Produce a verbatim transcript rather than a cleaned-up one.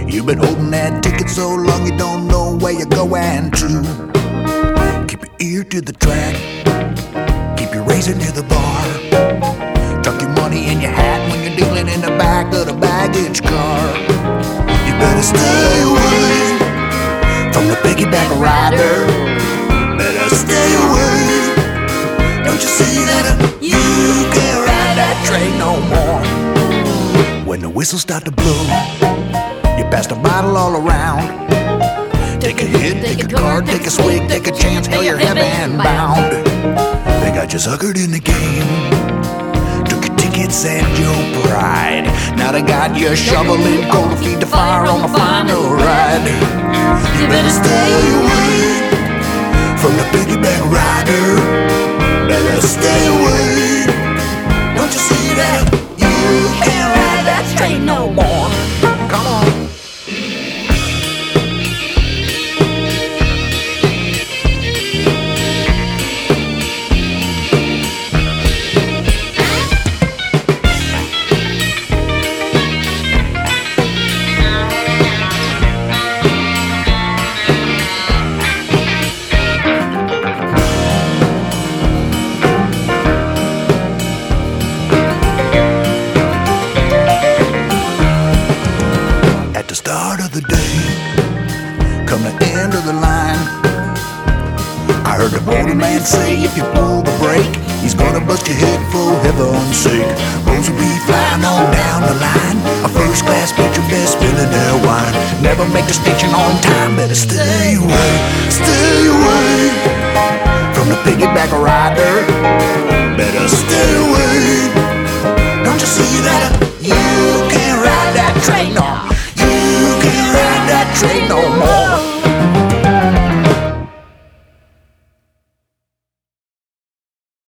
You've been holding that ticket so long you don't know where you're going to. Keep your ear to the track, keep your razor near the bar. Tuck your money in your hat when you're dealing in the back of the baggage car. You better stay away from the piggyback rider. Better stay away. Don't you see that you can't ride that train no more? When the whistles start to blow, you pass the bottle all around. Take a hit, take a card, take a swig, take a chance. Hell, you're heaven bound. They got you suckered in the game, took your tickets and your pride. Now they got you shoveling coal to feed the fire on the final ride. You better stay away from the piggyback rider. Better stay away. Don't you see that you can't ride that train no more? Come on. At the start of the day, come the end of the line, I heard the motorman say if you pull the brake, he's gonna bust your head for heaven's sake. Roads will be flying on down the line, a first class pitcher best spilling their wine. Never make the station on time, better stay away, stay away